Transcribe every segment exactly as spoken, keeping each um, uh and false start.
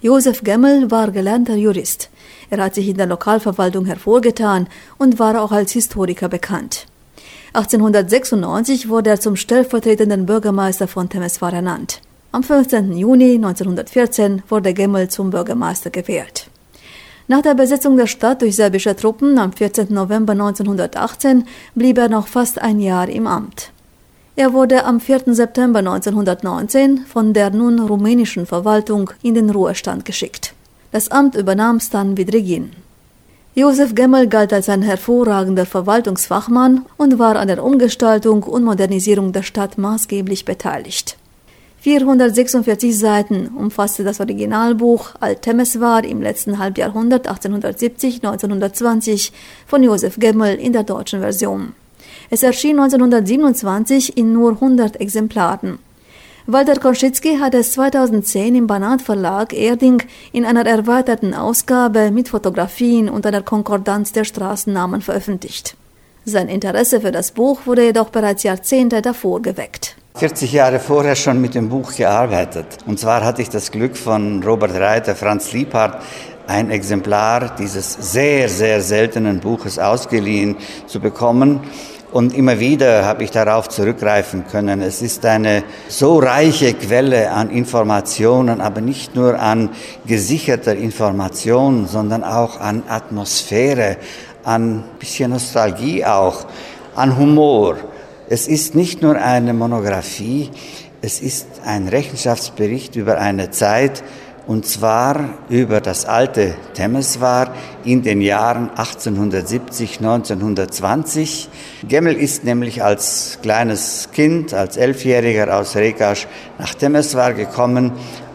Josef Gemmel war gelernter Jurist. Er hat sich in der Lokalverwaltung hervorgetan und war auch als Historiker bekannt. achtzehnhundertsechsundneunzig wurde er zum stellvertretenden Bürgermeister von Temeswar ernannt. Am fünfzehnten Juni neunzehnhundertvierzehn wurde Gemmel zum Bürgermeister gewählt. Nach der Besetzung der Stadt durch serbische Truppen am vierzehnten November neunzehnhundertachtzehn blieb er noch fast ein Jahr im Amt. Er wurde am vierten September neunzehnhundertneunzehn von der nun rumänischen Verwaltung in den Ruhestand geschickt. Das Amt übernahm Stan Vidrigin. Josef Gemmel galt als ein hervorragender Verwaltungsfachmann und war an der Umgestaltung und Modernisierung der Stadt maßgeblich beteiligt. vierhundertsechsundvierzig Seiten umfasste das Originalbuch Alt-Temeswar im letzten Halbjahrhundert achtzehnhundertsiebzig bis neunzehnhundertzwanzig von Josef Gemmel in der deutschen Version. Es erschien neunzehnhundertsiebenundzwanzig in nur hundert Exemplaren. Walter Koschitzki hat es zweitausendzehn im Banat Verlag Erding in einer erweiterten Ausgabe mit Fotografien und einer Konkordanz der Straßennamen veröffentlicht. Sein Interesse für das Buch wurde jedoch bereits Jahrzehnte davor geweckt. vierzig Jahre vorher schon mit dem Buch gearbeitet. Und zwar hatte ich das Glück, von Robert Reiter, Franz Liebhardt, ein Exemplar dieses sehr, sehr seltenen Buches ausgeliehen zu bekommen. Und immer wieder habe ich darauf zurückgreifen können. Es ist eine so reiche Quelle an Informationen, aber nicht nur an gesicherter Information, sondern auch an Atmosphäre, an ein bisschen Nostalgie auch, an Humor. Es ist nicht nur eine Monographie, es ist ein Rechenschaftsbericht über eine Zeit, und zwar über das alte Temeswar in den Jahren achtzehnhundertsiebzig bis neunzehnhundertzwanzig. Gemmel ist nämlich als kleines Kind, als Elfjähriger aus Rekasch nach Temeswar gekommen,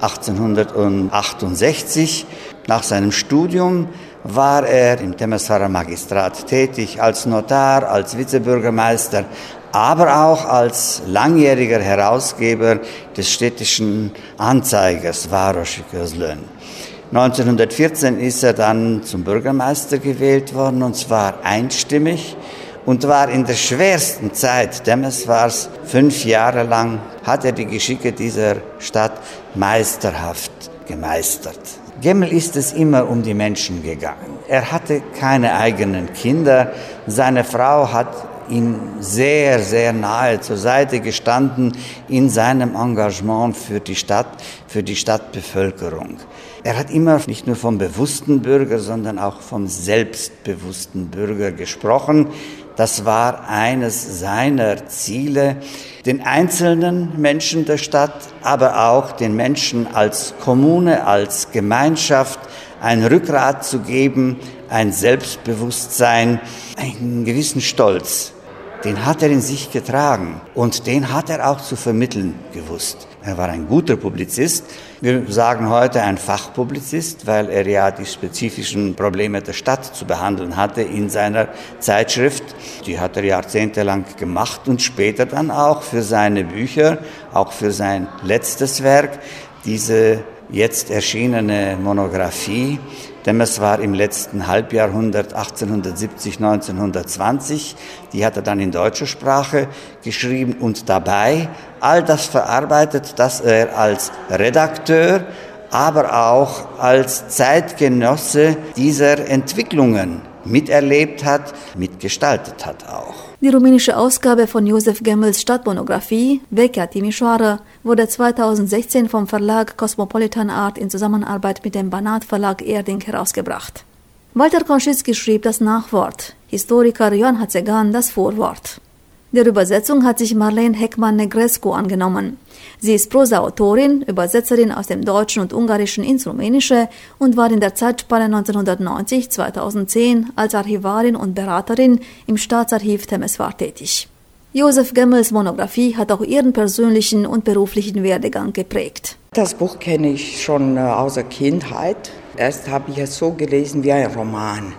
achtzehnhundertachtundsechzig. Nach seinem Studium war er im Temeswarer Magistrat tätig, als Notar, als Vizebürgermeister, aber auch als langjähriger Herausgeber des städtischen Anzeigers Városi Közlöny. neunzehnhundertvierzehn ist er dann zum Bürgermeister gewählt worden, und zwar einstimmig, und war in der schwersten Zeit Temeswars, fünf Jahre lang, hat er die Geschicke dieser Stadt meisterhaft gemeistert. Gemmel ist es immer um die Menschen gegangen. Er hatte keine eigenen Kinder. Seine Frau hat ihm sehr, sehr nahe zur Seite gestanden in seinem Engagement für die Stadt, für die Stadtbevölkerung. Er hat immer nicht nur vom bewussten Bürger, sondern auch vom selbstbewussten Bürger gesprochen. Das war eines seiner Ziele, den einzelnen Menschen der Stadt, aber auch den Menschen als Kommune, als Gemeinschaft ein Rückgrat zu geben, ein Selbstbewusstsein, einen gewissen Stolz. Den hat er in sich getragen und den hat er auch zu vermitteln gewusst. Er war ein guter Publizist. Wir sagen heute ein Fachpublizist, weil er ja die spezifischen Probleme der Stadt zu behandeln hatte in seiner Zeitschrift. Die hat er jahrzehntelang gemacht und später dann auch für seine Bücher, auch für sein letztes Werk, diese jetzt erschienene Monographie. Temeswar im letzten Halbjahrhundert achtzehnhundertsiebzig bis neunzehnhundertzwanzig. Die hat er dann in deutscher Sprache geschrieben und dabei all das verarbeitet, das er als Redakteur, aber auch als Zeitgenosse dieser Entwicklungen miterlebt hat, mitgestaltet hat auch. Die rumänische Ausgabe von Josef Gemmels Stadtmonographie, Vechea Timișoara, wurde zweitausendsechzehn vom Verlag Cosmopolitan Art in Zusammenarbeit mit dem Banat Verlag Erding herausgebracht. Walter Koschitzki schrieb das Nachwort, Historiker Ioan Hațegan das Vorwort. Der Übersetzung hat sich Marlene Heckmann-Negrescu angenommen. Sie ist Prosa-Autorin, Übersetzerin aus dem Deutschen und Ungarischen ins Rumänische und war in der Zeitspanne neunzehnhundertneunzig bis zweitausendzehn als Archivarin und Beraterin im Staatsarchiv Temeswar tätig. Josef Gemmels Monographie hat auch ihren persönlichen und beruflichen Werdegang geprägt. Das Buch kenne ich schon aus der Kindheit. Erst habe ich es so gelesen wie ein Roman.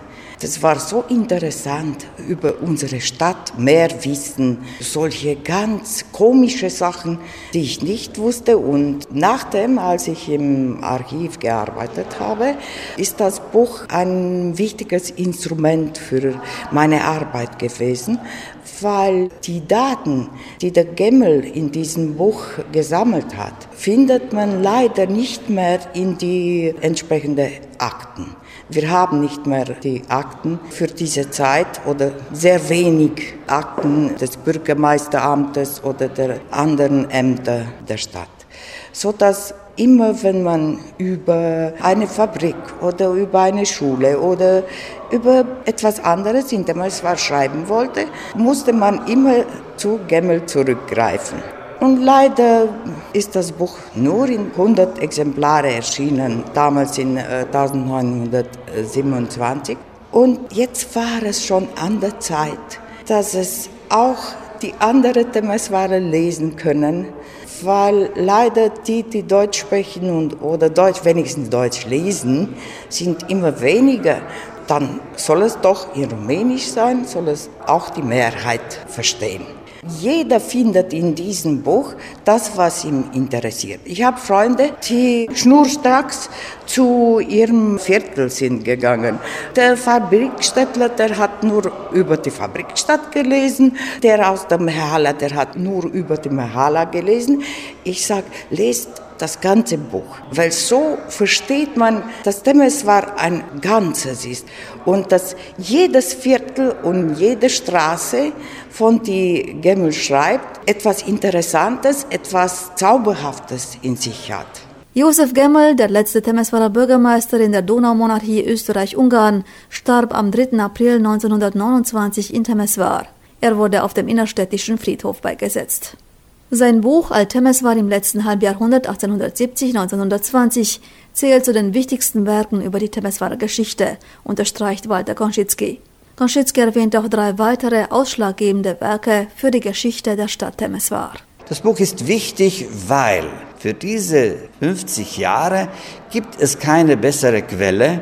Das war so interessant, über unsere Stadt mehr wissen, solche ganz komische Sachen, die ich nicht wusste. Und nachdem, als ich im Archiv gearbeitet habe, ist das Buch ein wichtiges Instrument für meine Arbeit gewesen, weil die Daten, die der Gemmel in diesem Buch gesammelt hat, findet man leider nicht mehr in die entsprechenden Akten. Wir haben nicht mehr die Akten für diese Zeit oder sehr wenig Akten des Bürgermeisteramtes oder der anderen Ämter der Stadt, sodass immer, wenn man über eine Fabrik oder über eine Schule oder über etwas anderes in Temeswar schreiben wollte, musste man immer zu Gemmel zurückgreifen. Und leider ist das Buch nur in hundert Exemplare erschienen, damals in äh, neunzehnhundertsiebenundzwanzig. Und jetzt war es schon an der Zeit, dass es auch die anderen Temeswarer lesen können, weil leider die, die Deutsch sprechen und, oder Deutsch, wenigstens Deutsch lesen, sind immer weniger. Dann soll es doch in Rumänisch sein, soll es auch die Mehrheit verstehen. Jeder findet in diesem Buch das, was ihn interessiert. Ich habe Freunde, die schnurstracks zu ihrem Viertel sind gegangen. Der Fabrikstädtler, der hat nur über die Fabrikstadt gelesen. Der aus der Mehala, der hat nur über die Mehala gelesen. Ich sage, lest das ganze Buch, weil so versteht man, dass Temeswar ein Ganzes ist und dass jedes Viertel und jede Straße, von die Gemmel schreibt, etwas Interessantes, etwas Zauberhaftes in sich hat. Josef Gemmel, der letzte Temeswarer Bürgermeister in der Donaumonarchie Österreich-Ungarn, starb am dritten April neunzehnhundertneunundzwanzig in Temeswar. Er wurde auf dem innerstädtischen Friedhof beigesetzt. Sein Buch Alt-Temeswar im letzten Halbjahrhundert achtzehnhundertsiebzig bis neunzehnhundertzwanzig zählt zu den wichtigsten Werken über die Temeswarer Geschichte, unterstreicht Walter Koschitzki. Koschitzki erwähnt auch drei weitere ausschlaggebende Werke für die Geschichte der Stadt Temeswar. Das Buch ist wichtig, weil für diese fünfzig Jahre gibt es keine bessere Quelle.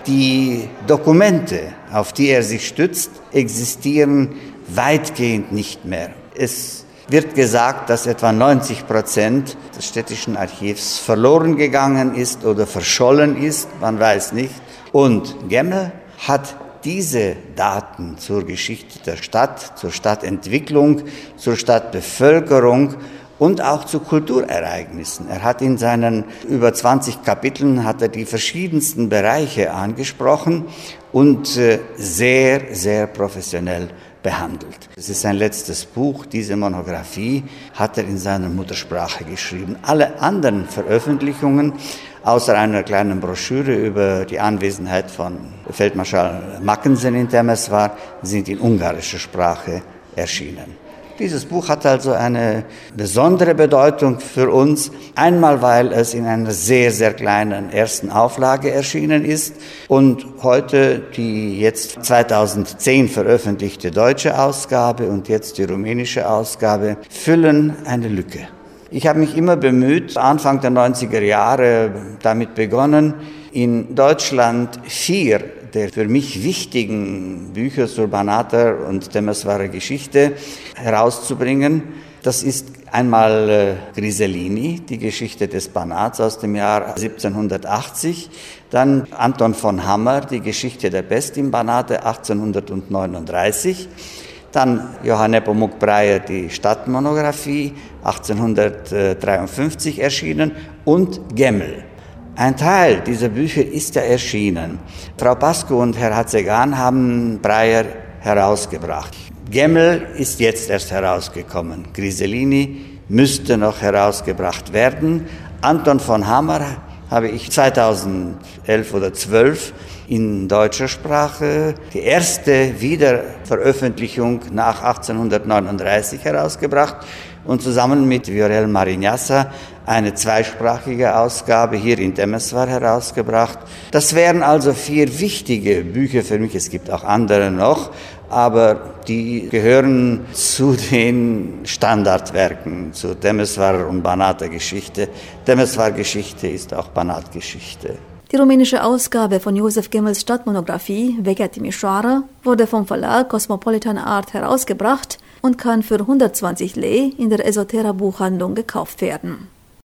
Die Dokumente, auf die er sich stützt, existieren weitgehend nicht mehr. Es wird gesagt, dass etwa neunzig Prozent des städtischen Archivs verloren gegangen ist oder verschollen ist, man weiß nicht. Und Gemmel hat diese Daten zur Geschichte der Stadt, zur Stadtentwicklung, zur Stadtbevölkerung und auch zu Kulturereignissen. Er hat in seinen über zwanzig Kapiteln hat er die verschiedensten Bereiche angesprochen und sehr, sehr professionell behandelt. Es ist sein letztes Buch, diese Monographie hat er in seiner Muttersprache geschrieben. Alle anderen Veröffentlichungen, außer einer kleinen Broschüre über die Anwesenheit von Feldmarschall Mackensen in Temeswar, sind in ungarischer Sprache erschienen. Dieses Buch hat also eine besondere Bedeutung für uns. Einmal, weil es in einer sehr, sehr kleinen ersten Auflage erschienen ist und heute die jetzt zweitausendzehn veröffentlichte deutsche Ausgabe und jetzt die rumänische Ausgabe füllen eine Lücke. Ich habe mich immer bemüht, Anfang der neunziger Jahre damit begonnen, in Deutschland vier der für mich wichtigen Bücher zur Banater und Temeswarer Geschichte herauszubringen. Das ist einmal äh, Griselini, die Geschichte des Banats aus dem Jahr siebzehnhundertachtzig, dann Anton von Hammer, die Geschichte der Pest im Banate achtzehnhundertneununddreißig, dann Johann Nepomuk Breyer, die Stadtmonographie achtzehnhundertdreiundfünfzig erschienen und Gemmel. Ein Teil dieser Bücher ist ja erschienen. Frau Pascu und Herr Hatzegan haben Breyer herausgebracht. Gemmel ist jetzt erst herausgekommen. Griselini müsste noch herausgebracht werden. Anton von Hammer habe ich zweitausendelf oder zwölf in deutscher Sprache die erste Wiederveröffentlichung nach achtzehnhundertneununddreißig herausgebracht und zusammen mit Viorel Marignassa eine zweisprachige Ausgabe hier in Temeswar herausgebracht. Das wären also vier wichtige Bücher für mich. Es gibt auch andere noch, aber die gehören zu den Standardwerken, zur Temeswar und Banater Geschichte. Temeswar Geschichte ist auch Banat Geschichte. Die rumänische Ausgabe von Josef Gemmels Stadtmonographie Vechea Timișoara wurde vom Verlag Cosmopolitan Art herausgebracht und kann für hundertzwanzig Lei in der Esotera Buchhandlung gekauft werden.